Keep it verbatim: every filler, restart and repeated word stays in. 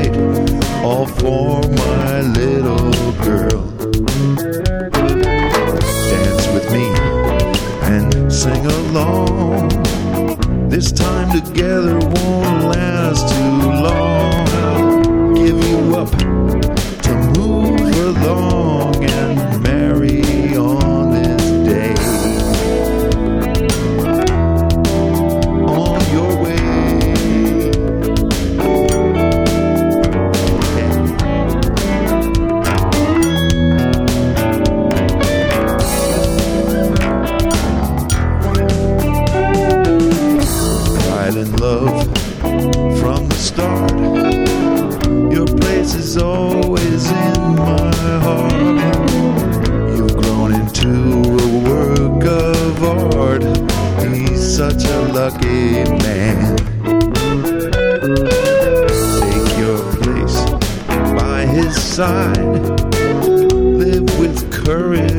night, all for my little girl. Dance with me and sing along. This time together won't last too long. I'll give you up to move along and marry on this day. On your way. Pride and love from the start. Your place is always in my heart. You've grown into a work of art. He's such a lucky man. Take your place by his side. Live with courage